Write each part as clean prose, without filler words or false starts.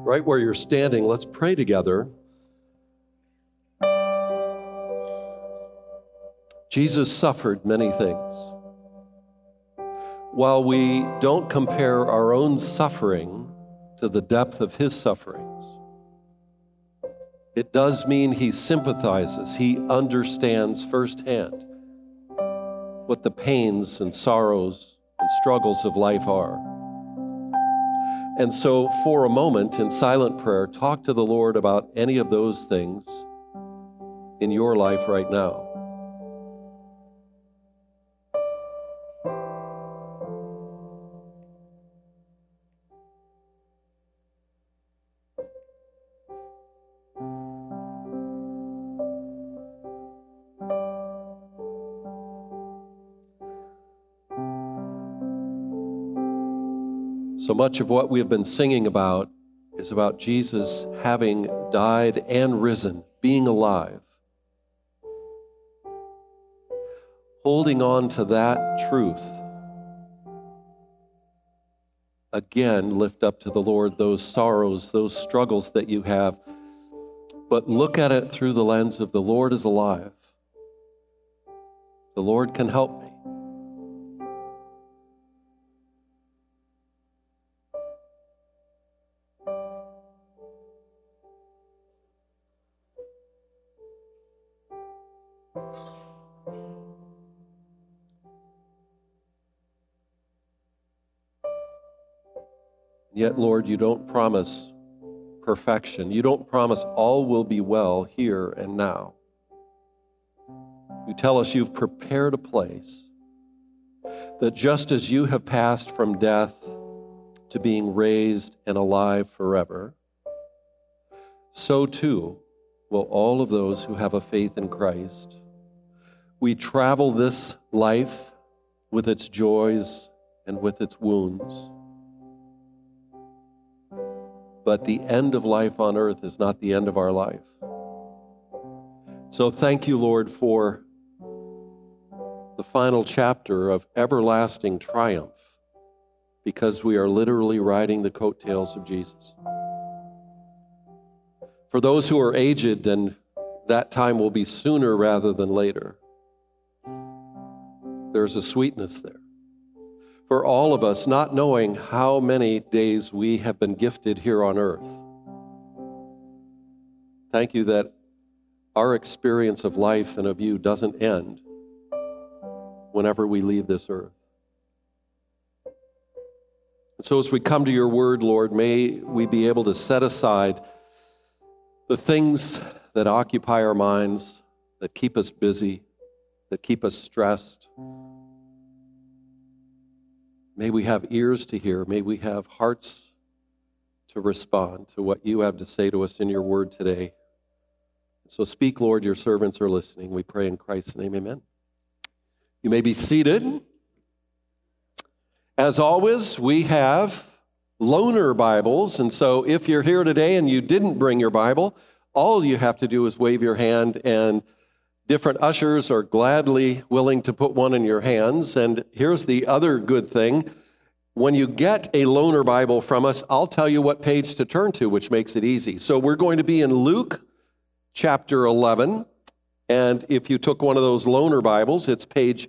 Right where you're standing, let's pray together. Jesus suffered many things. While we don't compare our own suffering to the depth of his sufferings, it does mean he sympathizes. He understands firsthand what the pains and sorrows and struggles of life are. And so for a moment in silent prayer, talk to the Lord about any of those things in your life right now. So much of what we have been singing about is about Jesus having died and risen, being alive. Holding on to that truth. Again, lift up to the Lord those sorrows, those struggles that you have, but look at it through the lens of the Lord is alive. The Lord can help me. Yet, Lord, you don't promise perfection. You don't promise all will be well here and now. You tell us you've prepared a place that just as you have passed from death to being raised and alive forever, so too will all of those who have a faith in Christ. We travel this life with its joys and with its wounds. But the end of life on earth is not the end of our life. So thank you, Lord, for the final chapter of everlasting triumph, because we are literally riding the coattails of Jesus. For those who are aged, and that time will be sooner rather than later, there's a sweetness there. For all of us, not knowing how many days we have been gifted here on earth, thank you that our experience of life and of you doesn't end whenever we leave this earth. And so as we come to your word, Lord, may we be able to set aside the things that occupy our minds, that keep us busy, that keep us stressed. May we have ears to hear. May we have hearts to respond to what you have to say to us in your word today. So speak, Lord, your servants are listening. We pray in Christ's name, amen. You may be seated. As always, we have loaner Bibles, and so if you're here today and you didn't bring your Bible, all you have to do is wave your hand, and different ushers are gladly willing to put one in your hands. And here's the other good thing. When you get a loaner Bible from us, I'll tell you what page to turn to, which makes it easy. So we're going to be in Luke chapter 11. And if you took one of those loaner Bibles, it's page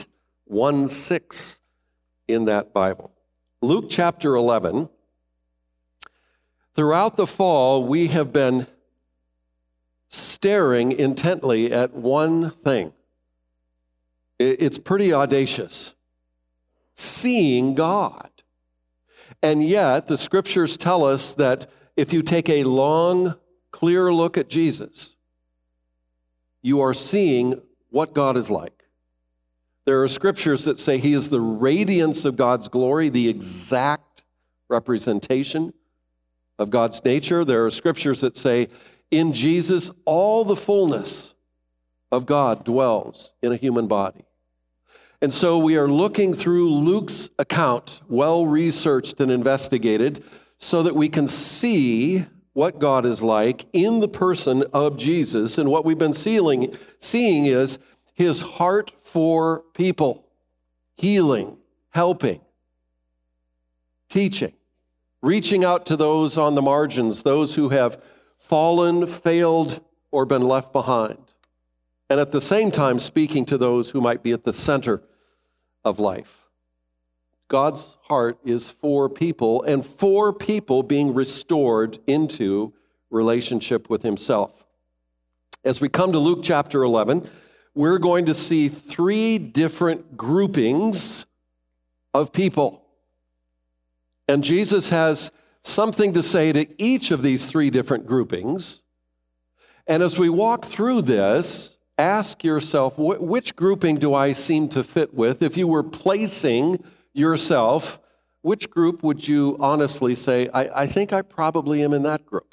816 in that Bible. Luke chapter 11. Throughout the fall, we have been staring intently at one thing. It's pretty audacious. Seeing God. And yet, the scriptures tell us that if you take a long, clear look at Jesus, you are seeing what God is like. There are scriptures that say he is the radiance of God's glory, the exact representation of God's nature. There are scriptures that say, in Jesus, all the fullness of God dwells in a human body. And so we are looking through Luke's account, well-researched and investigated, so that we can see what God is like in the person of Jesus. And what we've been seeing is his heart for people, healing, helping, teaching. reaching out to those on the margins, those who have fallen, failed, or been left behind. And at the same time, speaking to those who might be at the center of life. God's heart is for people, and for people being restored into relationship with himself. As we come to Luke chapter 11, we're going to see three different groupings of people. And Jesus has something to say to each of these three different groupings. And as we walk through this, ask yourself, which grouping do I seem to fit with? If you were placing yourself, which group would you honestly say, I think I probably am in that group?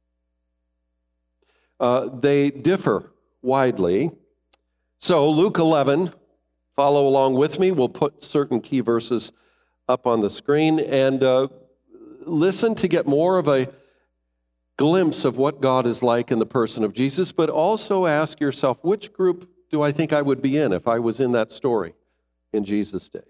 They differ widely. So Luke 11, follow along with me. We'll put certain key verses up on the screen and listen to get more of a glimpse of what God is like in the person of Jesus, but also ask yourself, which group do I think I would be in if I was in that story in Jesus' day?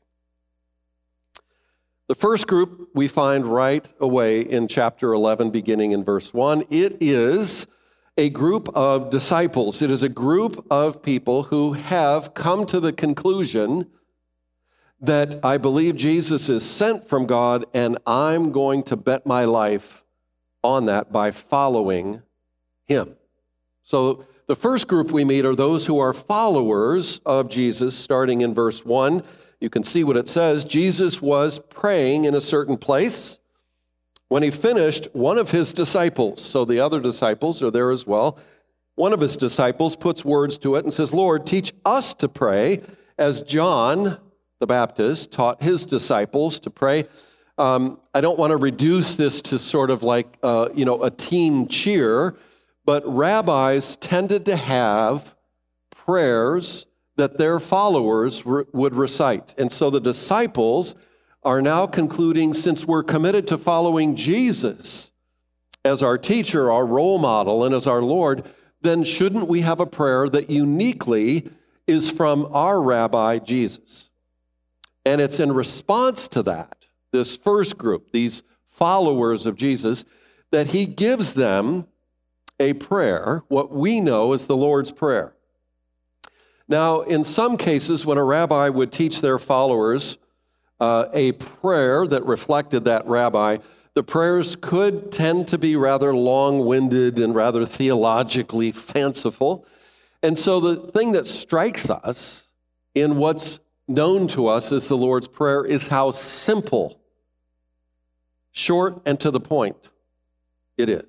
The first group we find right away in chapter 11, beginning in verse 1. It is a group of disciples. It is a group of people who have come to the conclusion that I believe Jesus is sent from God, and I'm going to bet my life on that by following him. So the first group we meet are those who are followers of Jesus, starting in verse 1. You can see what it says. Jesus was praying in a certain place. When he finished, one of his disciples, so the other disciples are there as well, one of his disciples puts words to it and says, Lord, teach us to pray as John the Baptist taught his disciples to pray. I don't want to reduce this to sort of like, a team cheer, but rabbis tended to have prayers that their followers would recite. And so the disciples are now concluding, since we're committed to following Jesus as our teacher, our role model, and as our Lord, then shouldn't we have a prayer that uniquely is from our rabbi, Jesus? And it's in response to that, this first group, these followers of Jesus, that he gives them a prayer, what we know as the Lord's Prayer. Now, in some cases, when a rabbi would teach their followers a prayer that reflected that rabbi, the prayers could tend to be rather long-winded and rather theologically fanciful. And so the thing that strikes us in what's known to us as the Lord's Prayer is how simple, short, and to the point it is.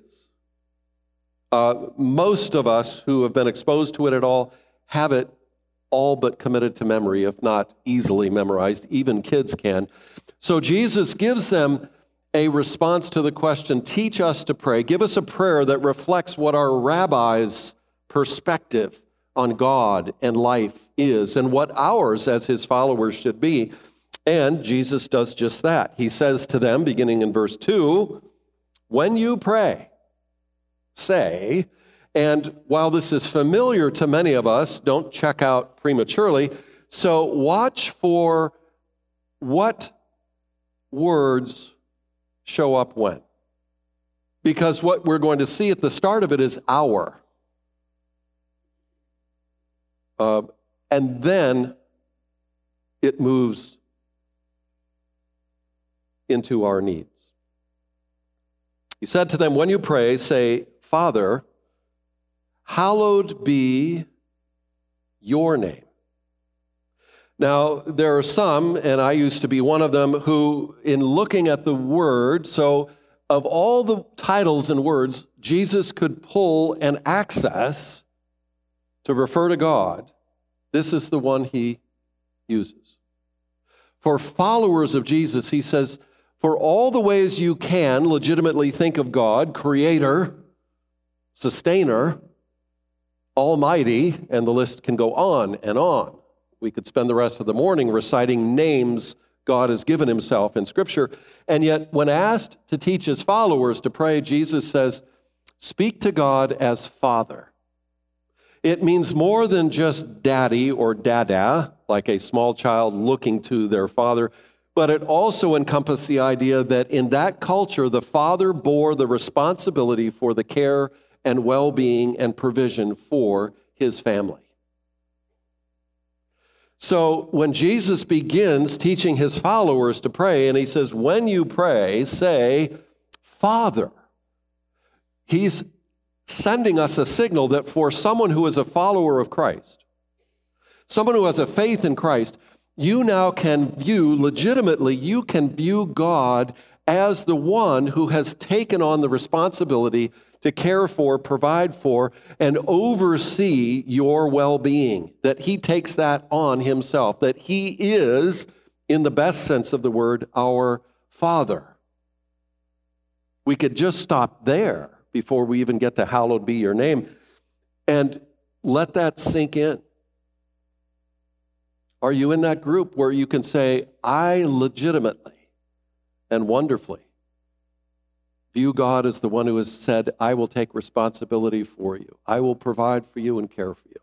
Most of us who have been exposed to it at all have it all but committed to memory, if not easily memorized. Even kids can. So Jesus gives them a response to the question, teach us to pray. Give us a prayer that reflects what our rabbi's perspective on God and life is and what ours as his followers should be. And Jesus does just that. He says to them, beginning in verse 2, when you pray, say, and while this is familiar to many of us, don't check out prematurely. So watch for what words show up when. Because what we're going to see at the start of it is our. And then it moves into our needs. He said to them, when you pray, say, Father, hallowed be your name. Now, there are some, and I used to be one of them, who, in looking at the word, so of all the titles and words Jesus could pull and access to refer to God, this is the one he uses. For followers of Jesus, he says, for all the ways you can legitimately think of God, creator, sustainer, almighty, and the list can go on and on. We could spend the rest of the morning reciting names God has given himself in Scripture. And yet, when asked to teach his followers to pray, Jesus says, speak to God as Father. It means more than just daddy or dada, like a small child looking to their father, But it also encompassed the idea that in that culture, the father bore the responsibility for the care and well-being and provision for his family. So when Jesus begins teaching his followers to pray, and he says, when you pray, say, Father, he's sending us a signal that for someone who is a follower of Christ, someone who has a faith in Christ, you now can legitimately view God as the one who has taken on the responsibility to care for, provide for, and oversee your well-being, that he takes that on himself, that he is, in the best sense of the word, our Father. We could just stop there before we even get to hallowed be your name, and let that sink in. Are you in that group where you can say, I legitimately and wonderfully view God as the one who has said, I will take responsibility for you. I will provide for you and care for you.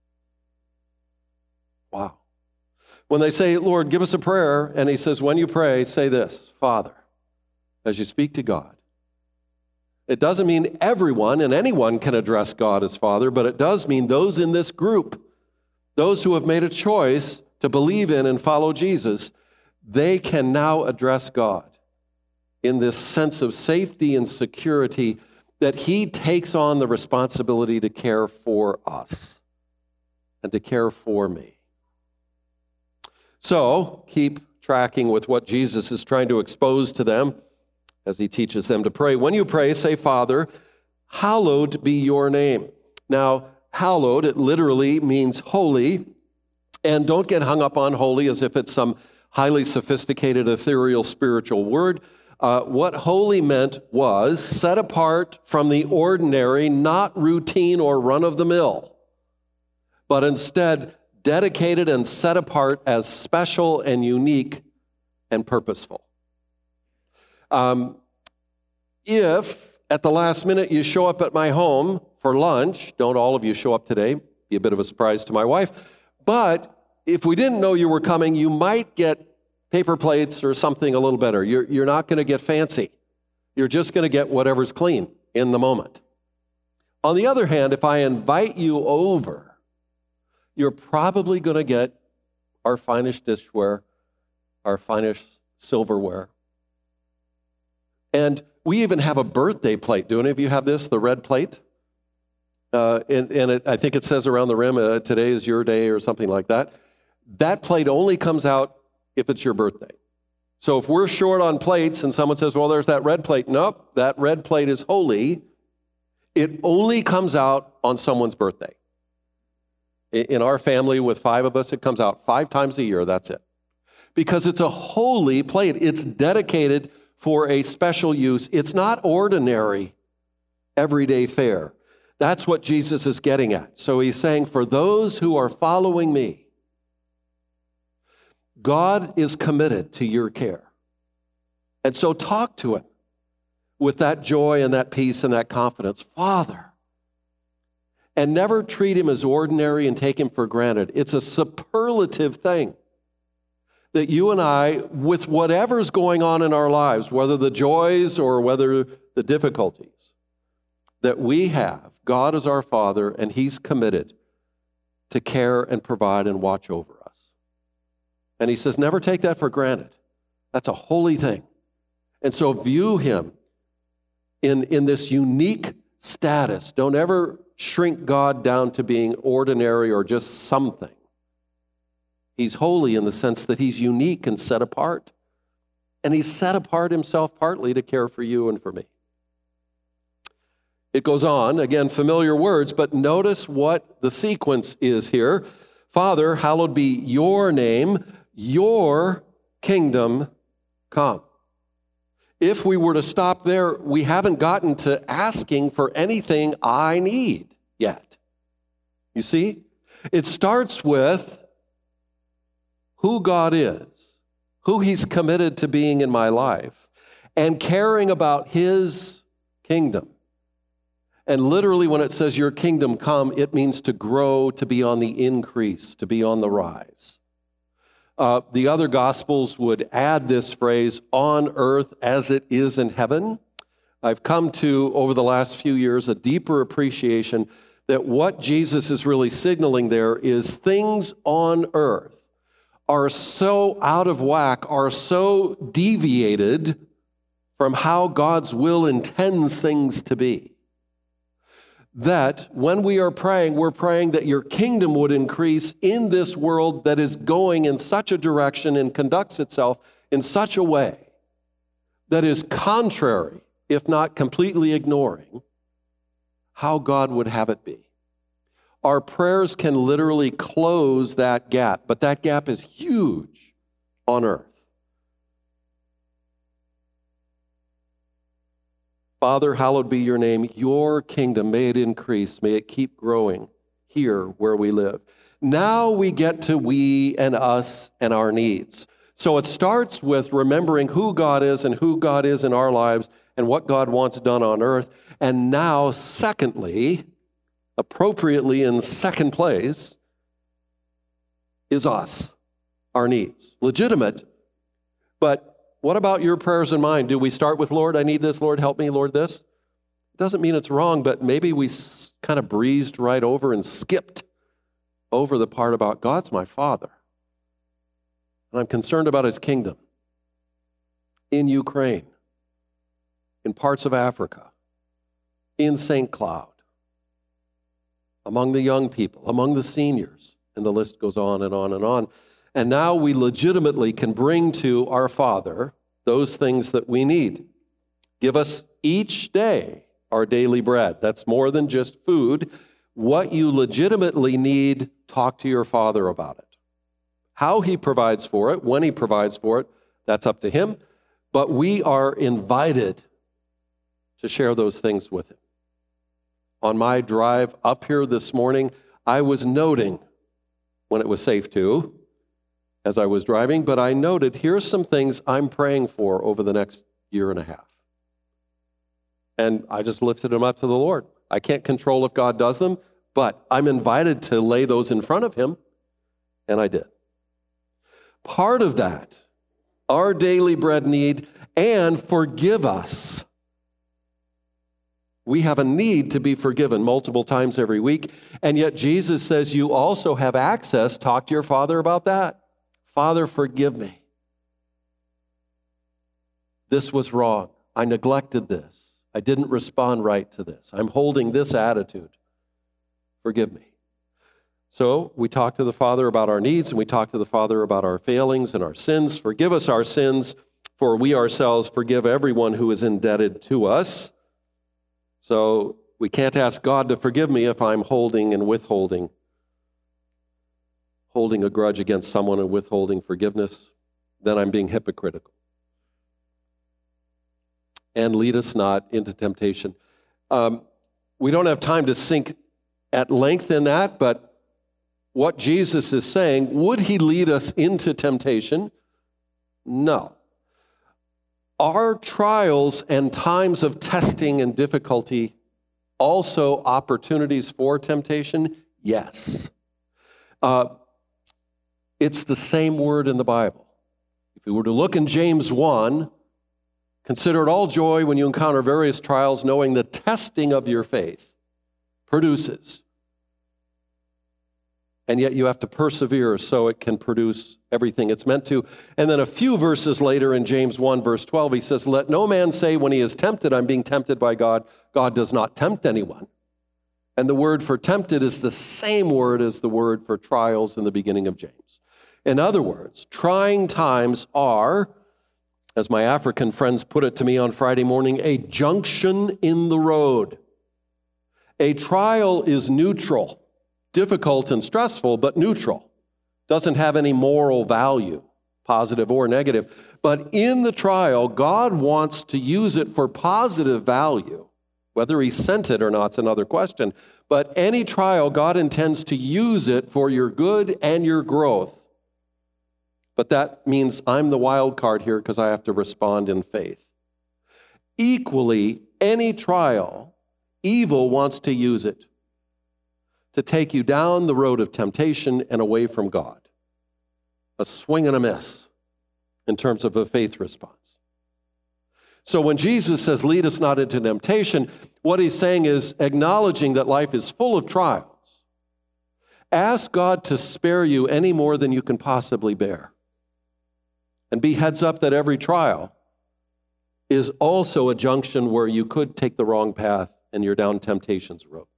Wow. When they say, Lord, give us a prayer, and he says, when you pray, say this, Father, as you speak to God. It doesn't mean everyone and anyone can address God as Father, but it does mean those in this group, those who have made a choice to believe in and follow Jesus, they can now address God in this sense of safety and security that he takes on the responsibility to care for us and to care for me. So keep tracking with what Jesus is trying to expose to them as he teaches them to pray. When you pray, say, Father, hallowed be your name. Now, hallowed, it literally means holy. And don't get hung up on holy as if it's some highly sophisticated, ethereal, spiritual word. What holy meant was set apart from the ordinary, not routine or run-of-the-mill, but instead dedicated and set apart as special and unique and purposeful. If at the last minute you show up at my home for lunch, don't all of you show up today, be a bit of a surprise to my wife, but if we didn't know you were coming, you might get paper plates or something a little better. You're not going to get fancy. You're just going to get whatever's clean in the moment. On the other hand, if I invite you over, you're probably going to get our finest dishware, our finest silverware. And we even have a birthday plate. Do any of you have this, the red plate? I think it says around the rim, today is your day or something like that. That plate only comes out if it's your birthday. So if we're short on plates and someone says, well, there's that red plate. Nope, that red plate is holy. It only comes out on someone's birthday. In our family with 5 of us, it comes out 5 times a year, that's it. Because it's a holy plate. It's dedicated for a special use. It's not ordinary, everyday fare. That's what Jesus is getting at. So he's saying, for those who are following me, God is committed to your care. And so talk to him with that joy and that peace and that confidence. Father. And never treat him as ordinary and take him for granted. It's a superlative thing that you and I, with whatever's going on in our lives, whether the joys or whether the difficulties, that we have, God is our Father, and he's committed to care and provide and watch over us. And he says, never take that for granted. That's a holy thing. And so view him in this unique status. Don't ever shrink God down to being ordinary or just something. He's holy in the sense that he's unique and set apart. And he's set apart himself partly to care for you and for me. It goes on, again, familiar words, but notice what the sequence is here. Father, hallowed be your name, your kingdom come. If we were to stop there, we haven't gotten to asking for anything I need yet. You see? It starts with who God is, who he's committed to being in my life, and caring about his kingdom. And literally when it says your kingdom come, it means to grow, to be on the increase, to be on the rise. The other Gospels would add this phrase, on earth as it is in heaven. I've come to, over the last few years, a deeper appreciation that what Jesus is really signaling there is things on earth are so out of whack, are so deviated from how God's will intends things to be, that when we are praying, we're praying that your kingdom would increase in this world that is going in such a direction and conducts itself in such a way that is contrary, if not completely ignoring, how God would have it be. Our prayers can literally close that gap, but that gap is huge on earth. Father, hallowed be your name. Your kingdom, may it increase, may it keep growing here where we live. Now we get to we and us and our needs. So it starts with remembering who God is and who God is in our lives and what God wants done on earth. And now, secondly, appropriately in second place, is us, our needs. Legitimate, but what about your prayers and mine? Do we start with, Lord, I need this, Lord, help me, Lord, this? It doesn't mean it's wrong, but maybe we kind of breezed right over and skipped over the part about God's my Father. And I'm concerned about his kingdom in Ukraine, in parts of Africa, in St. Cloud, among the young people, among the seniors, and the list goes on and on and on. And now we legitimately can bring to our Father those things that we need. Give us each day our daily bread. That's more than just food. What you legitimately need, talk to your Father about it. How he provides for it, when he provides for it, that's up to him. But we are invited to share those things with him. On my drive up here this morning, I was noting, when it was safe to, as I was driving, but I noted, here's some things I'm praying for over the next year and a half. And I just lifted them up to the Lord. I can't control if God does them, but I'm invited to lay those in front of him, and I did. Part of that, our daily bread need, and forgive us. We have a need to be forgiven multiple times every week, and yet Jesus says you also have access. Talk to your Father about that. Father, forgive me. This was wrong. I neglected this. I didn't respond right to this. I'm holding this attitude. Forgive me. So we talk to the Father about our needs, and we talk to the Father about our failings and our sins. Forgive us our sins, for we ourselves forgive everyone who is indebted to us. So we can't ask God to forgive me if I'm holding and withholding a grudge against someone and withholding forgiveness. Then I'm being hypocritical. And lead us not into temptation. We don't have time to sink at length in that, but what Jesus is saying, would he lead us into temptation? No. Are trials and times of testing and difficulty also opportunities for temptation? Yes. It's the same word in the Bible. If we were to look in James 1, consider it all joy when you encounter various trials, knowing the testing of your faith produces. And yet you have to persevere so it can produce everything it's meant to. And then a few verses later in James 1, verse 12, he says, let no man say when he is tempted, I'm being tempted by God. God does not tempt anyone. And the word for tempted is the same word as the word for trials in the beginning of James. In other words, trying times are, as my African friends put it to me on Friday morning, a junction in the road. A trial is neutral. Difficult and stressful, but neutral. Doesn't have any moral value, positive or negative. But in the trial, God wants to use it for positive value. Whether he sent it or not is another question. But any trial, God intends to use it for your good and your growth. But that means I'm the wild card here because I have to respond in faith. Equally, any trial, evil wants to use it to take you down the road of temptation and away from God. a swing and a miss in terms of a faith response. So when Jesus says, lead us not into temptation, what he's saying is acknowledging that life is full of trials. Ask God to spare you any more than you can possibly bear. And be heads up that every trial is also a junction where you could take the wrong path and you're down temptation's road.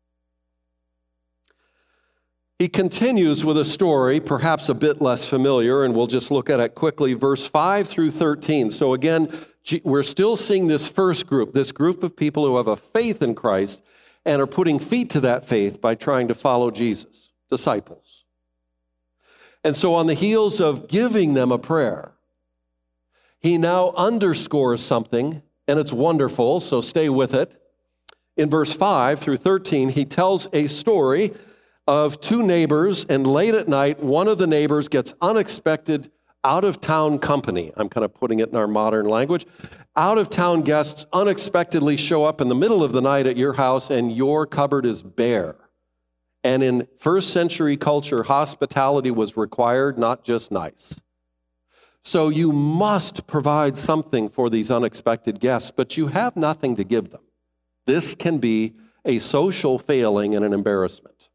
He continues with a story, perhaps a bit less familiar, and we'll just look at it quickly, verse 5 through 13. So again, we're still seeing this first group, this group of people who have a faith in Christ and are putting feet to that faith by trying to follow Jesus, disciples. And so on the heels of giving them a prayer, he now underscores something, and it's wonderful, so stay with it. In verse 5 through 13, he tells a story of two neighbors, and late at night, one of the neighbors gets unexpected out-of-town company. I'm kind of putting it in our modern language. Out-of-town guests unexpectedly show up in the middle of the night at your house, and your cupboard is bare. And in first century culture, hospitality was required, not just nice. So you must provide something for these unexpected guests, but you have nothing to give them. This can be a social failing and an embarrassment.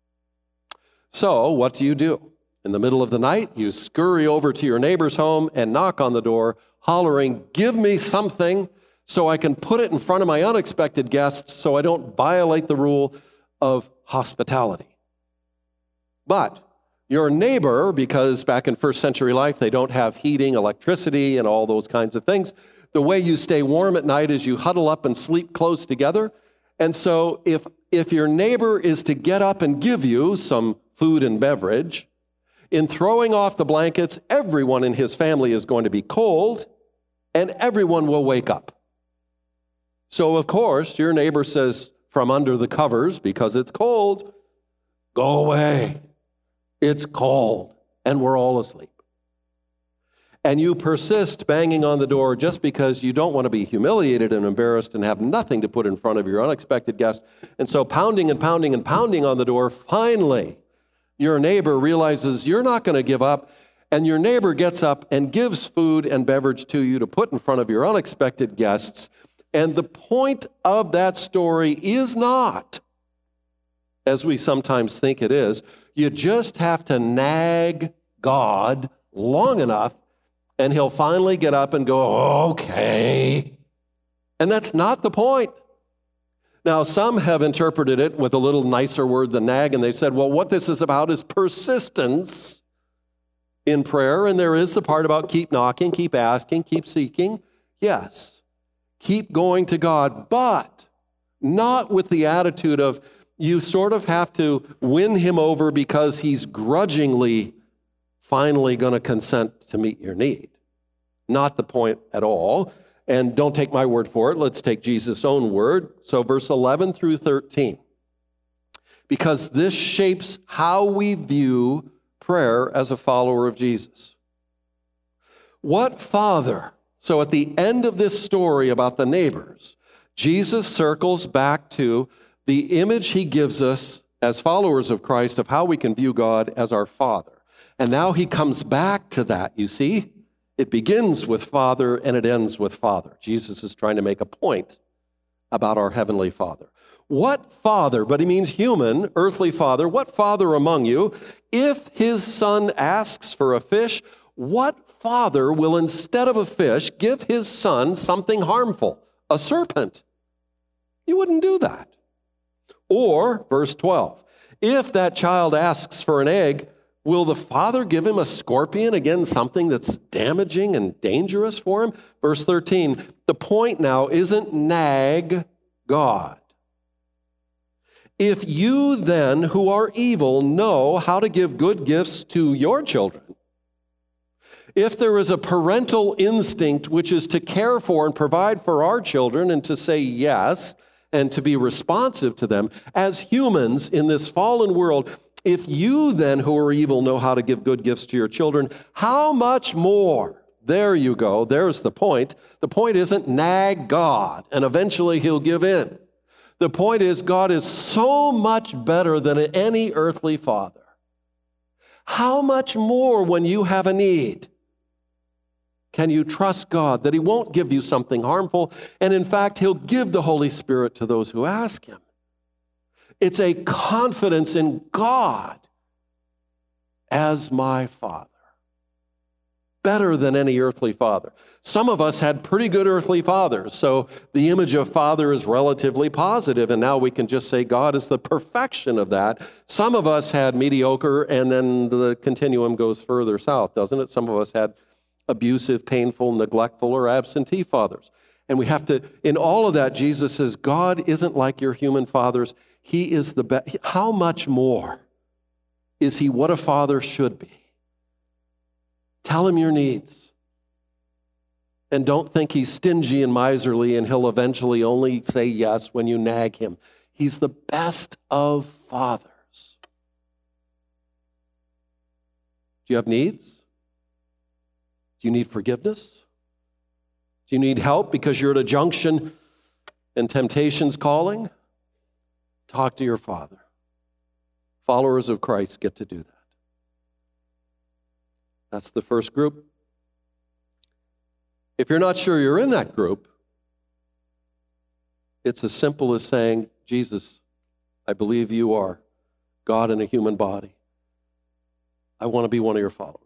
So what do? In the middle of the night, you scurry over to your neighbor's home and knock on the door, hollering, give me something so I can put it in front of my unexpected guests so I don't violate the rule of hospitality. But your neighbor, because back in first century life, they don't have heating, electricity, and all those kinds of things, the way you stay warm at night is you huddle up and sleep close together. And so if your neighbor is to get up and give you some food and beverage, in throwing off the blankets, everyone in his family is going to be cold, and everyone will wake up. So, of course, your neighbor says from under the covers, because it's cold, go away. It's cold, and we're all asleep. And you persist banging on the door just because you don't want to be humiliated and embarrassed and have nothing to put in front of your unexpected guest. And so pounding and pounding and pounding on the door, finally, your neighbor realizes you're not going to give up, and your neighbor gets up and gives food and beverage to you to put in front of your unexpected guests. And the point of that story is not, as we sometimes think it is, you just have to nag God long enough, and he'll finally get up and go, okay. And that's not the point. Now, some have interpreted it with a little nicer word than nag, and they said, well, what this is about is persistence in prayer, and there is the part about keep knocking, keep asking, keep seeking. Yes, keep going to God, but not with the attitude of you sort of have to win him over because he's grudgingly finally going to consent to meet your need. Not the point at all. And don't take my word for it. Let's take Jesus' own word. So verse 11 through 13. Because this shapes how we view prayer as a follower of Jesus. What father? So at the end of this story about the neighbors, Jesus circles back to the image he gives us as followers of Christ of how we can view God as our Father. And now he comes back to that, you see? It begins with Father and it ends with Father. Jesus is trying to make a point about our Heavenly Father. What father, but he means human, earthly father, what father among you, if his son asks for a fish, what father will instead of a fish give his son something harmful, a serpent? You wouldn't do that. Or, verse 12, if that child asks for an egg, will the father give him a scorpion? Again, something that's damaging and dangerous for him. Verse 13, the point now isn't nag God. If you then, who are evil, know how to give good gifts to your children, if there is a parental instinct which is to care for and provide for our children and to say yes and to be responsive to them as humans in this fallen world, if you then who are evil know how to give good gifts to your children, how much more? There you go. There's the point. The point isn't nag God and eventually he'll give in. The point is God is so much better than any earthly father. How much more when you have a need can you trust God that he won't give you something harmful, and in fact, he'll give the Holy Spirit to those who ask him. It's a confidence in God as my Father, better than any earthly father. Some of us had pretty good earthly fathers, so the image of father is relatively positive, and now we can just say God is the perfection of that. Some of us had mediocre, and then the continuum goes further south, doesn't it? Some of us had abusive, painful, neglectful, or absentee fathers. And we have to, in all of that, Jesus says, God isn't like your human fathers. He is the best. How much more is he what a father should be? Tell him your needs. And don't think he's stingy and miserly and he'll eventually only say yes when you nag him. He's the best of fathers. Do you have needs? Do you need forgiveness? Do you need help because you're at a junction and temptation's calling? Talk to your Father. Followers of Christ get to do that. That's the first group. If you're not sure you're in that group, it's as simple as saying, Jesus, I believe you are God in a human body. I want to be one of your followers.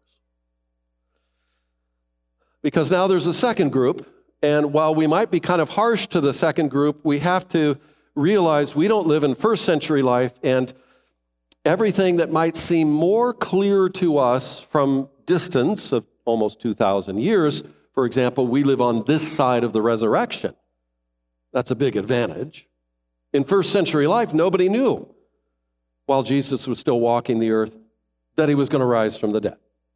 Because now there's a second group, and while we might be kind of harsh to the second group, we have to realize we don't live in first century life, and everything that might seem more clear to us from distance of almost 2,000 years, for example, we live on this side of the resurrection. That's a big advantage. In first century life, nobody knew, while Jesus was still walking the earth, that he was going to rise from the dead.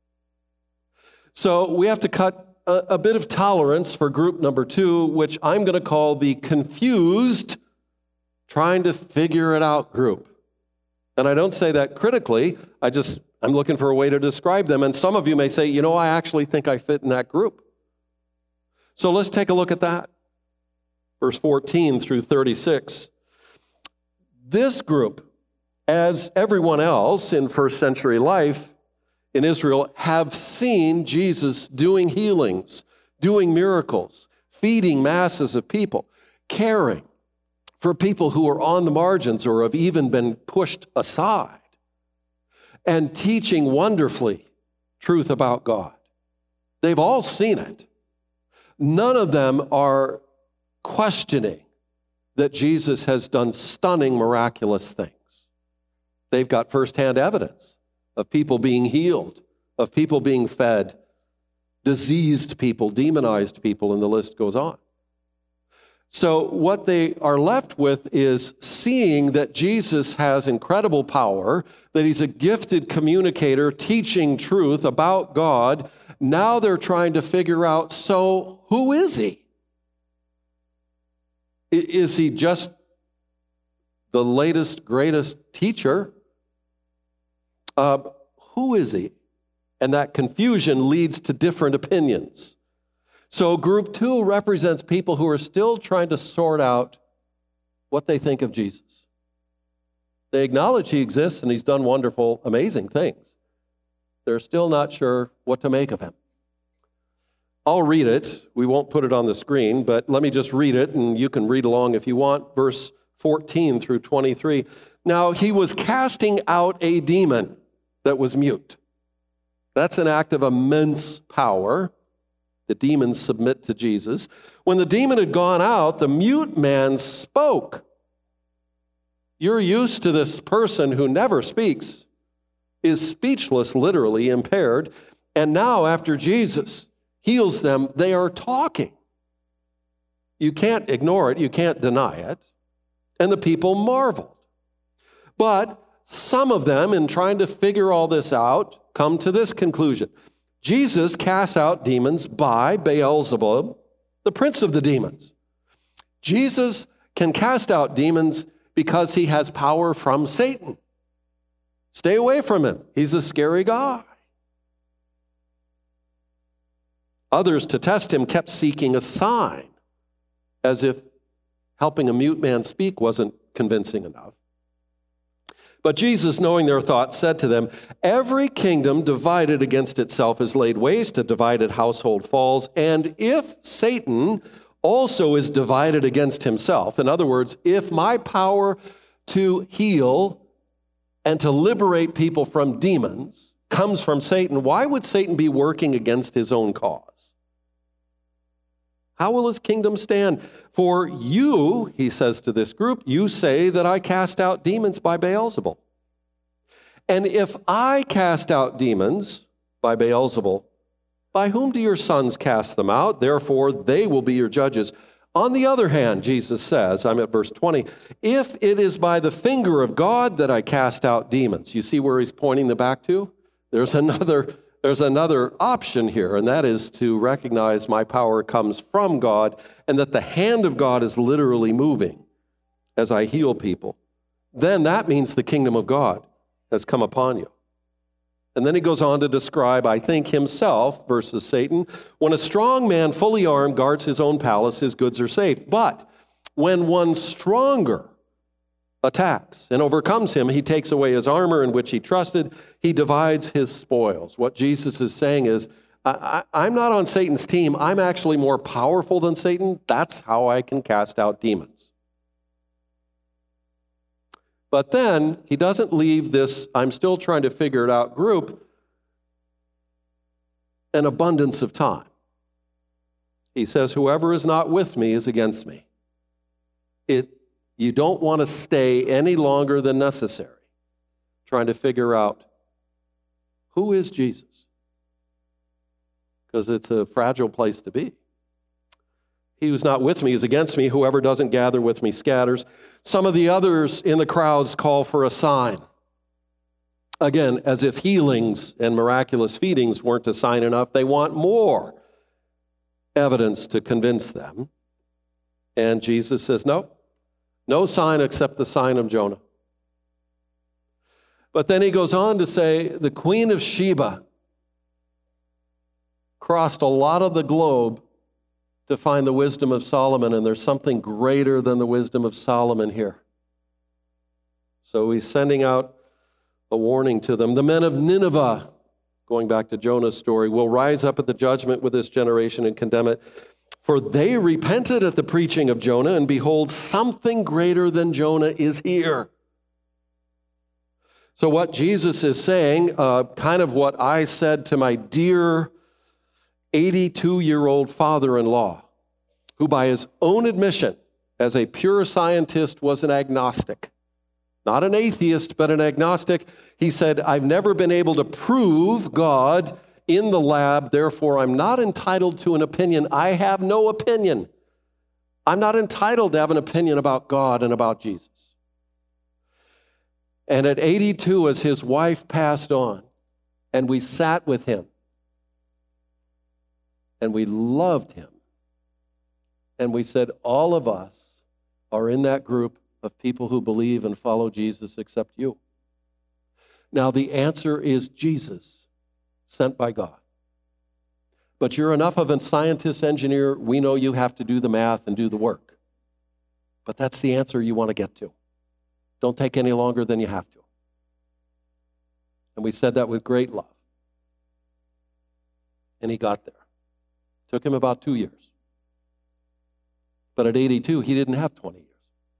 So we have to cut a bit of tolerance for group number 2, which I'm going to call the confused, trying to figure it out group. And I don't say that critically. I'm looking for a way to describe them. And some of you may say, I actually think I fit in that group. So let's take a look at that. Verse 14 through 36. This group, as everyone else in first century life in Israel, have seen Jesus doing healings, doing miracles, feeding masses of people, caring for people who are on the margins or have even been pushed aside, and teaching wonderfully truth about God. They've all seen it. None of them are questioning that Jesus has done stunning, miraculous things. They've got firsthand evidence of people being healed, of people being fed, diseased people, demonized people, and the list goes on. So what they are left with is seeing that Jesus has incredible power, that he's a gifted communicator teaching truth about God. Now they're trying to figure out, so who is he? Is he just the latest, greatest teacher? Who is he? And that confusion leads to different opinions. So group 2 represents people who are still trying to sort out what they think of Jesus. They acknowledge he exists and he's done wonderful, amazing things. They're still not sure what to make of him. I'll read it. We won't put it on the screen, but let me just read it, and you can read along if you want. Verse 14 through 23. Now he was casting out a demon that was mute. That's an act of immense power. The demons submit to Jesus. When the demon had gone out, the mute man spoke. You're used to this person who never speaks, is speechless, literally impaired, and now after Jesus heals them, they are talking. You can't ignore it, you can't deny it, and the people marveled. But some of them, in trying to figure all this out, come to this conclusion. Jesus casts out demons by Beelzebub, the prince of the demons. Jesus can cast out demons because he has power from Satan. Stay away from him. He's a scary guy. Others, to test him, kept seeking a sign, as if helping a mute man speak wasn't convincing enough. But Jesus, knowing their thoughts, said to them, every kingdom divided against itself is laid waste, a divided household falls. And if Satan also is divided against himself, in other words, if my power to heal and to liberate people from demons comes from Satan, why would Satan be working against his own cause? How will his kingdom stand? For you, he says to this group, you say that I cast out demons by Beelzebul. And if I cast out demons by Beelzebul, by whom do your sons cast them out? Therefore, they will be your judges. On the other hand, Jesus says, I'm at verse 20, if it is by the finger of God that I cast out demons. You see where he's pointing the back to? There's another option here, and that is to recognize my power comes from God and that the hand of God is literally moving as I heal people. Then that means the kingdom of God has come upon you. And then he goes on to describe, I think, himself versus Satan. When a strong man fully armed guards his own palace, his goods are safe. But when one stronger attacks and overcomes him, he takes away his armor in which he trusted. He divides his spoils. What Jesus is saying is, I'm not on Satan's team. I'm actually more powerful than Satan. That's how I can cast out demons. But then he doesn't leave this, I'm still trying to figure it out group, an abundance of time. He says, whoever is not with me is against me. You don't want to stay any longer than necessary trying to figure out who is Jesus, because it's a fragile place to be. He who's not with me is against me. Whoever doesn't gather with me scatters. Some of the others in the crowds call for a sign. Again, as if healings and miraculous feedings weren't a sign enough, they want more evidence to convince them. And Jesus says, no sign except the sign of Jonah. But then he goes on to say, the Queen of Sheba crossed a lot of the globe to find the wisdom of Solomon, and there's something greater than the wisdom of Solomon here. So he's sending out a warning to them. The men of Nineveh, going back to Jonah's story, will rise up at the judgment with this generation and condemn it. For they repented at the preaching of Jonah, and behold, something greater than Jonah is here. So what Jesus is saying, kind of what I said to my dear 82-year-old father-in-law, who by his own admission, as a pure scientist, was an agnostic. Not an atheist, but an agnostic. He said, I've never been able to prove God in the lab, therefore I'm not entitled to an opinion. I have no opinion. I'm not entitled to have an opinion about God and about Jesus. And at 82, as his wife passed on, and we sat with him, and we loved him, and we said, all of us are in that group of people who believe and follow Jesus except you. Now the answer is Jesus, sent by God. But you're enough of a scientist, engineer, we know you have to do the math and do the work. But that's the answer you want to get to. Don't take any longer than you have to. And we said that with great love. And he got there. Took him about 2 years. But at 82, he didn't have 20 years.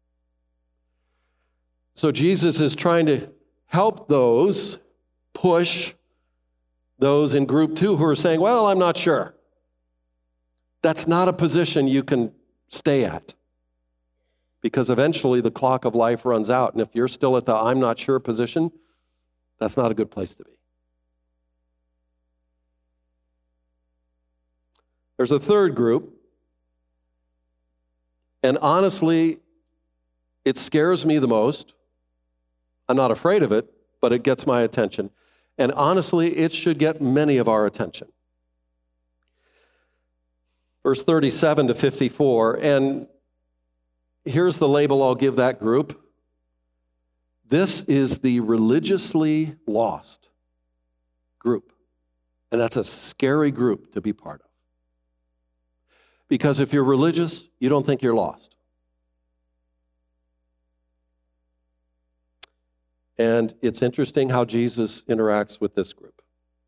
So Jesus is trying to help those, push those in group 2 who are saying, well, I'm not sure. That's not a position you can stay at, because eventually the clock of life runs out. And if you're still at the I'm not sure position, that's not a good place to be. There's a third group, and honestly, it scares me the most. I'm not afraid of it, but it gets my attention. And honestly, it should get many of our attention. Verse 37 to 54, and here's the label I'll give that group. This is the religiously lost group. And that's a scary group to be part of. Because if you're religious, you don't think you're lost. And it's interesting how Jesus interacts with this group.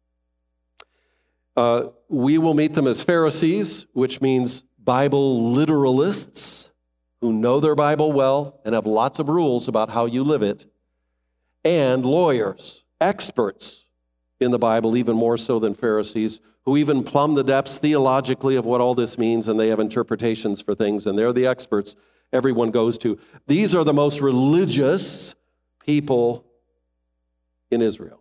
We will meet them as Pharisees, which means Bible literalists who know their Bible well and have lots of rules about how you live it, and lawyers, experts in the Bible, even more so than Pharisees, who even plumb the depths theologically of what all this means, and they have interpretations for things, and they're the experts everyone goes to. These are the most religious people in Israel.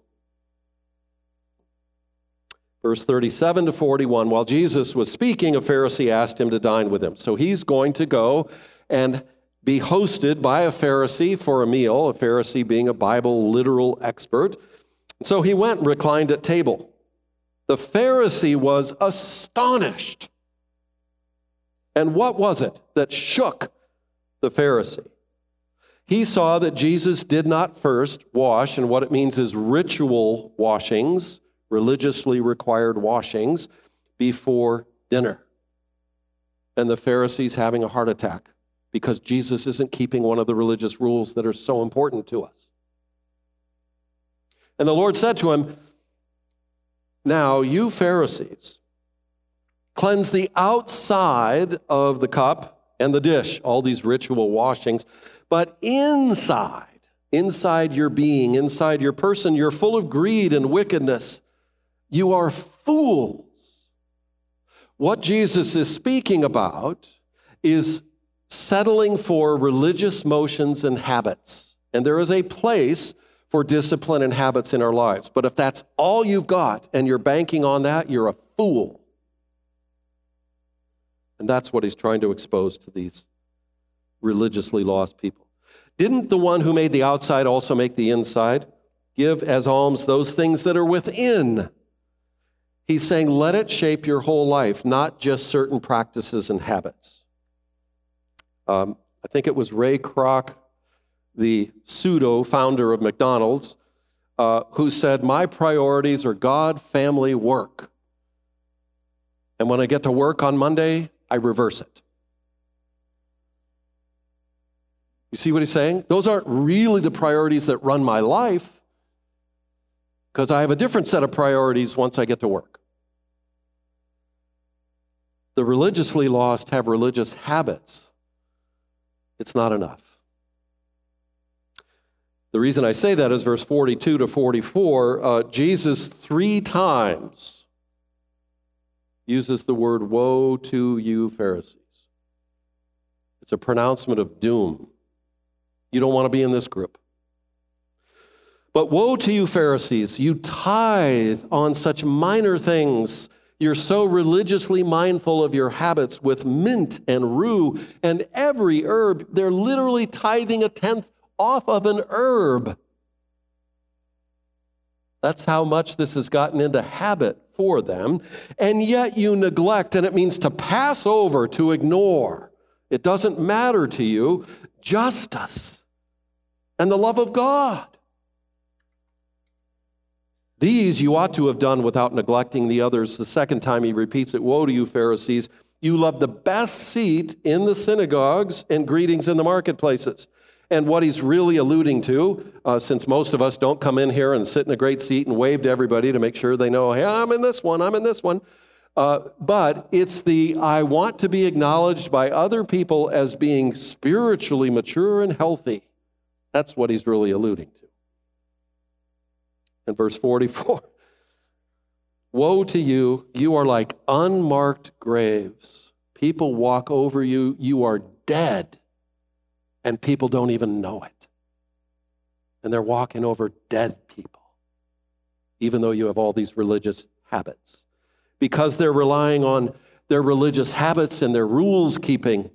Verse 37 to 41, while Jesus was speaking, a Pharisee asked him to dine with him. So he's going to go and be hosted by a Pharisee for a meal, a Pharisee being a Bible literal expert. So he went and reclined at table. The Pharisee was astonished. And what was it that shook the Pharisee? He saw that Jesus did not first wash, and what it means is ritual washings, religiously required washings, before dinner. And the Pharisee's having a heart attack because Jesus isn't keeping one of the religious rules that are so important to us. And the Lord said to him, now you Pharisees, cleanse the outside of the cup and the dish, all these ritual washings, but inside your being, inside your person, you're full of greed and wickedness. You are fools. What Jesus is speaking about is settling for religious motions and habits. And there is a place for discipline and habits in our lives. But if that's all you've got and you're banking on that, you're a fool. And that's what he's trying to expose to these religiously lost people. Didn't the one who made the outside also make the inside? Give as alms those things that are within. He's saying, let it shape your whole life, not just certain practices and habits. I think it was Ray Kroc, the pseudo-founder of McDonald's, who said, my priorities are God, family, work. And when I get to work on Monday, I reverse it. You see what he's saying? Those aren't really the priorities that run my life, because I have a different set of priorities once I get to work. The religiously lost have religious habits. It's not enough. The reason I say that is verse 42 to 44, Jesus 3 times uses the word, woe to you Pharisees. It's a pronouncement of doom. You don't want to be in this group. But woe to you Pharisees, you tithe on such minor things. You're so religiously mindful of your habits with mint and rue and every herb. They're literally tithing a tenth off of an herb. That's how much this has gotten into habit for them. And yet you neglect, and it means to pass over, to ignore. It doesn't matter to you, justice and the love of God. These you ought to have done without neglecting the others. The second time he repeats it, woe to you Pharisees, you love the best seat in the synagogues and greetings in the marketplaces. And what he's really alluding to, since most of us don't come in here and sit in a great seat and wave to everybody to make sure they know, hey, I'm in this one, but it's the, I want to be acknowledged by other people as being spiritually mature and healthy. That's what he's really alluding to. And verse 44, woe to you, you are like unmarked graves. People walk over you, you are dead. And people don't even know it. And they're walking over dead people, even though you have all these religious habits. Because they're relying on their religious habits and their rules keeping.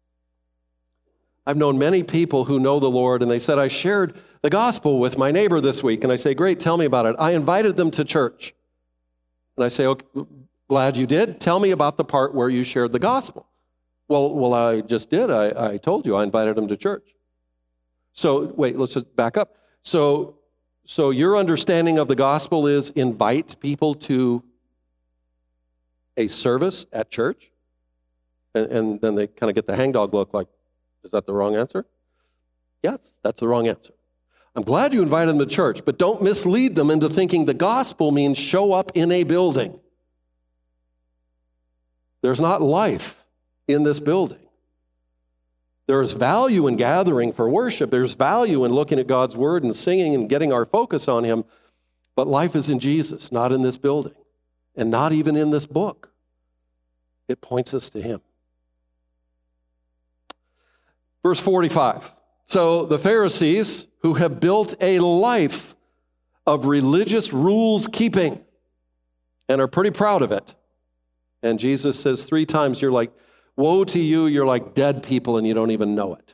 I've known many people who know the Lord, and they said, I shared the gospel with my neighbor this week. And I say, great, tell me about it. I invited them to church. And I say, okay, glad you did. Tell me about the part where you shared the gospel. Well, I just did. I told you I invited them to church. So, wait, let's just back up. So your understanding of the gospel is invite people to a service at church? And then they kind of get the hangdog look like, is that the wrong answer? Yes, that's the wrong answer. I'm glad you invited them to church, but don't mislead them into thinking the gospel means show up in a building. There's not life in this building. There's value in gathering for worship. There's value in looking at God's word and singing and getting our focus on him. But life is in Jesus, not in this building, and not even in this book. It points us to him. Verse 45. So the Pharisees, who have built a life of religious rules keeping and are pretty proud of it. And Jesus says 3 times, you're like, woe to you, you're like dead people and you don't even know it.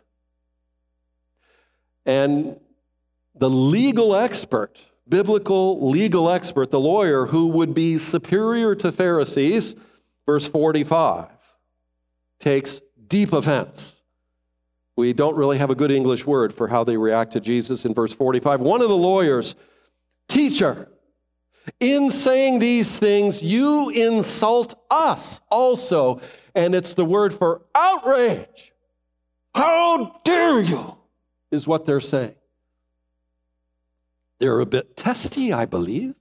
And the legal expert, biblical legal expert, the lawyer who would be superior to Pharisees, verse 45, takes deep offense. We don't really have a good English word for how they react to Jesus in verse 45. One of the lawyers, teacher, in saying these things, you insult us also. And it's the word for outrage. How dare you, is what they're saying. They're a bit testy, I believe.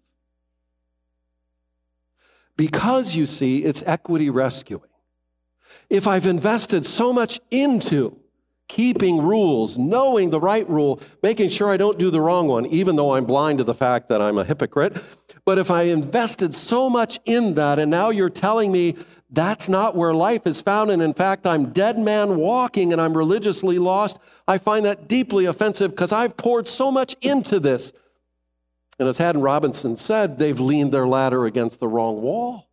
Because, you see, it's equity rescuing. If I've invested so much into keeping rules, knowing the right rule, making sure I don't do the wrong one, even though I'm blind to the fact that I'm a hypocrite. But if I invested so much in that, and now you're telling me that's not where life is found, and in fact, I'm dead man walking and I'm religiously lost, I find that deeply offensive because I've poured so much into this. And as Haddon Robinson said, they've leaned their ladder against the wrong wall.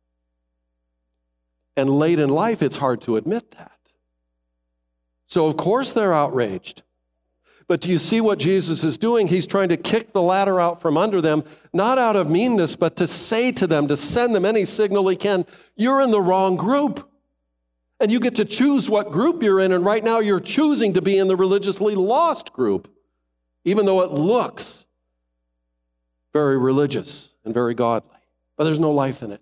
And late in life, it's hard to admit that. So of course they're outraged. But do you see what Jesus is doing? He's trying to kick the ladder out from under them, not out of meanness, but to say to them, to send them any signal he can, you're in the wrong group. And you get to choose what group you're in, and right now you're choosing to be in the religiously lost group, even though it looks very religious and very godly. But there's no life in it.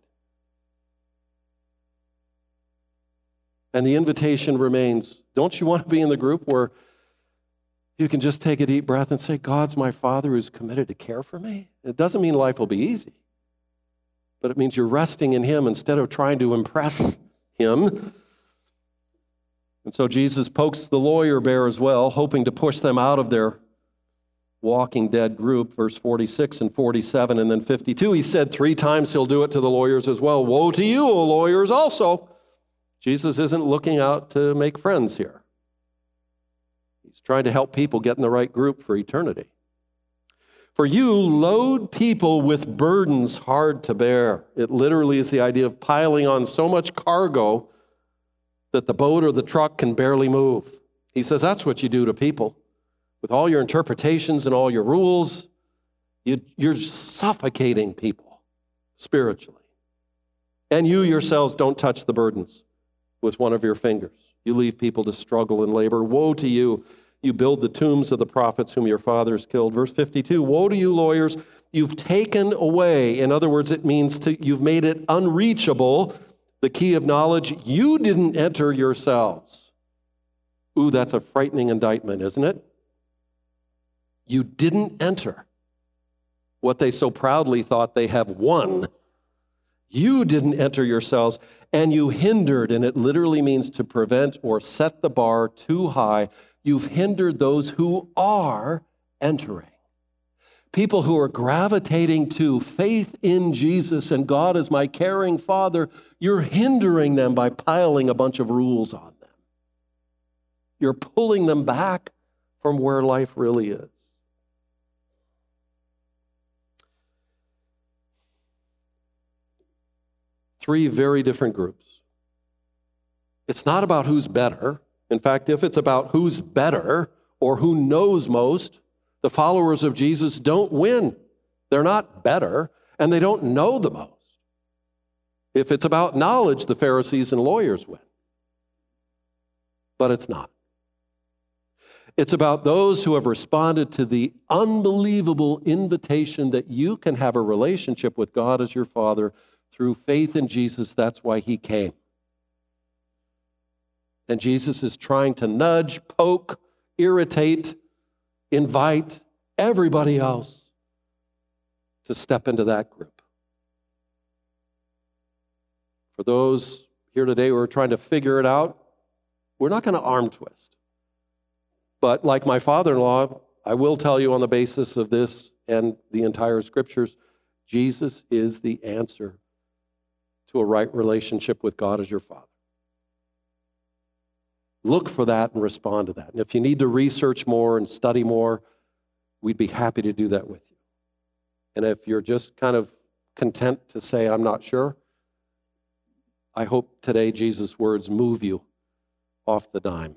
And the invitation remains, don't you want to be in the group where you can just take a deep breath and say, God's my Father who's committed to care for me? It doesn't mean life will be easy, but it means you're resting in him instead of trying to impress him. And so Jesus pokes the lawyer bear as well, hoping to push them out of their walking dead group, verse 46 and 47, and then 52. He said 3 times he'll do it to the lawyers as well. Woe to you, O lawyers, also. Jesus isn't looking out to make friends here. He's trying to help people get in the right group for eternity. For you load people with burdens hard to bear. It literally is the idea of piling on so much cargo that the boat or the truck can barely move. He says that's what you do to people. With all your interpretations and all your rules, you're suffocating people spiritually. And you yourselves don't touch the burdens with one of your fingers. You leave people to struggle and labor. Woe to you, you build the tombs of the prophets whom your fathers killed. Verse 52, woe to you lawyers, you've taken away. In other words, it means you've made it unreachable, the key of knowledge. You didn't enter yourselves. Ooh, that's a frightening indictment, isn't it? You didn't enter what they so proudly thought they have won. You didn't enter yourselves, and you hindered, and it literally means to prevent or set the bar too high. You've hindered those who are entering. People who are gravitating to faith in Jesus and God as my caring Father, you're hindering them by piling a bunch of rules on them. You're pulling them back from where life really is. Three very different groups. It's not about who's better. In fact, if it's about who's better or who knows most, the followers of Jesus don't win. They're not better, and they don't know the most. If it's about knowledge, the Pharisees and lawyers win. But it's not. It's about those who have responded to the unbelievable invitation that you can have a relationship with God as your Father through faith in Jesus. That's why he came. And Jesus is trying to nudge, poke, irritate, invite, everybody else to step into that group. For those here today who are trying to figure it out, we're not going to arm twist. But like my father-in-law, I will tell you on the basis of this and the entire scriptures, Jesus is the answer to a right relationship with God as your Father. Look for that and respond to that. And if you need to research more and study more, we'd be happy to do that with you. And if you're just kind of content to say, I'm not sure, I hope today Jesus' words move you off the dime.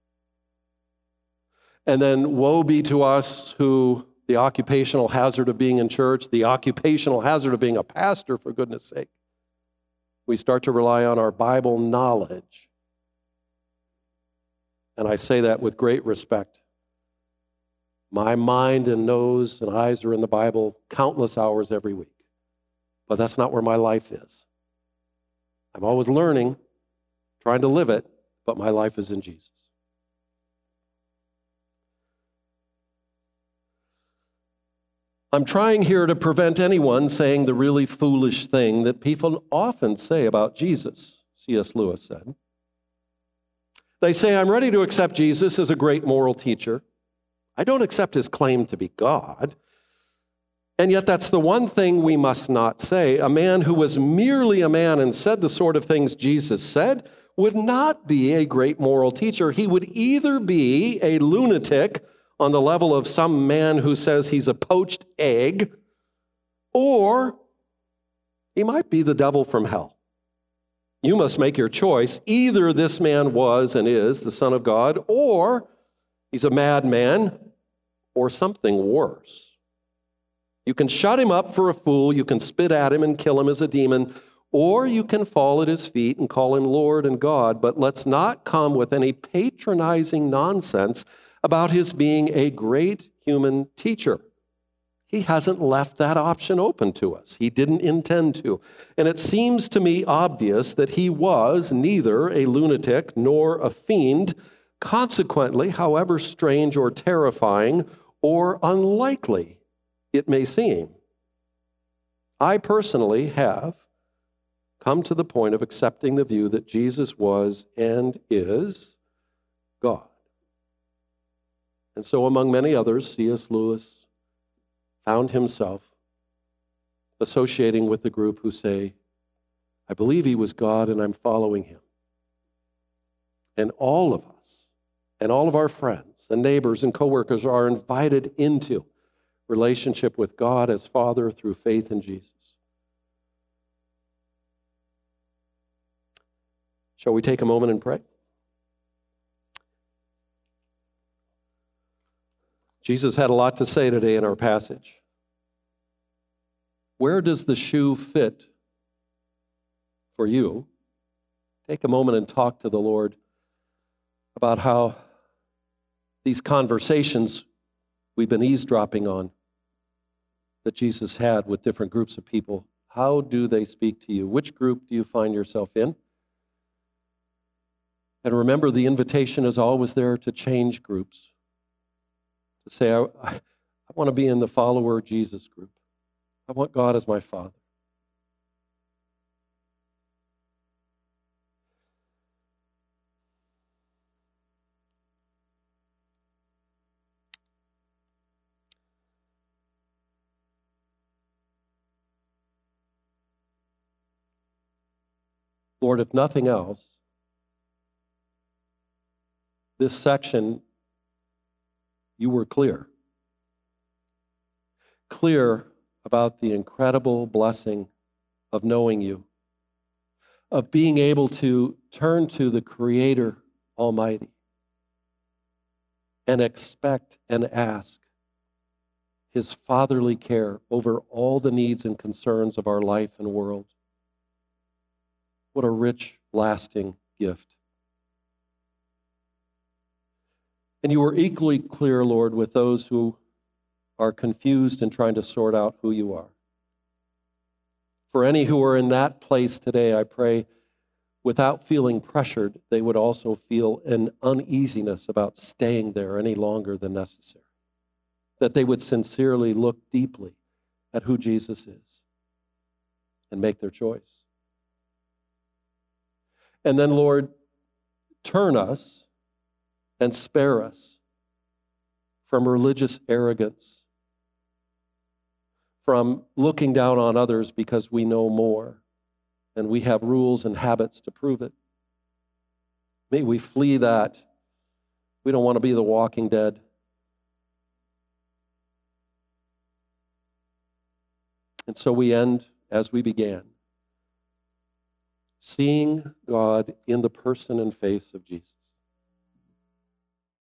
And then woe be to us who the occupational hazard of being in church, the occupational hazard of being a pastor, for goodness sake. We start to rely on our Bible knowledge. And I say that with great respect. My mind and nose and eyes are in the Bible countless hours every week. But that's not where my life is. I'm always learning, trying to live it, but my life is in Jesus. I'm trying here to prevent anyone saying the really foolish thing that people often say about Jesus, C.S. Lewis said. They say, I'm ready to accept Jesus as a great moral teacher. I don't accept his claim to be God. And yet that's the one thing we must not say. A man who was merely a man and said the sort of things Jesus said would not be a great moral teacher. He would either be a lunatic on the level of some man who says he's a poached egg, or he might be the devil from hell. You must make your choice. Either this man was and is the Son of God, or he's a madman, or something worse. You can shut him up for a fool, you can spit at him and kill him as a demon, or you can fall at his feet and call him Lord and God, but let's not come with any patronizing nonsense about his being a great human teacher. He hasn't left that option open to us. He didn't intend to. And it seems to me obvious that he was neither a lunatic nor a fiend. Consequently, however strange or terrifying or unlikely it may seem, I personally have come to the point of accepting the view that Jesus was and is God. And so among many others, C.S. Lewis found himself associating with the group who say, I believe he was God and I'm following him. And all of us and all of our friends and neighbors and coworkers are invited into relationship with God as Father through faith in Jesus. Shall we take a moment and pray? Jesus had a lot to say today in our passage. Where does the shoe fit for you? Take a moment and talk to the Lord about how these conversations we've been eavesdropping on that Jesus had with different groups of people, how do they speak to you? Which group do you find yourself in? And remember, the invitation is always there to change groups. To say, I want to be in the follower of Jesus group. I want God as my Father. Lord, if nothing else, this section, you were clear. Clear about the incredible blessing of knowing you, of being able to turn to the Creator Almighty and expect and ask his fatherly care over all the needs and concerns of our life and world. What a rich, lasting gift. And you were equally clear, Lord, with those who are confused and trying to sort out who you are. For any who are in that place today, I pray, without feeling pressured, they would also feel an uneasiness about staying there any longer than necessary. that they would sincerely look deeply at who Jesus is and make their choice. And then, Lord, turn us and spare us from religious arrogance, from looking down on others because we know more and we have rules and habits to prove it. May we flee that. We don't want to be the walking dead. And so we end as we began, seeing God in the person and face of Jesus.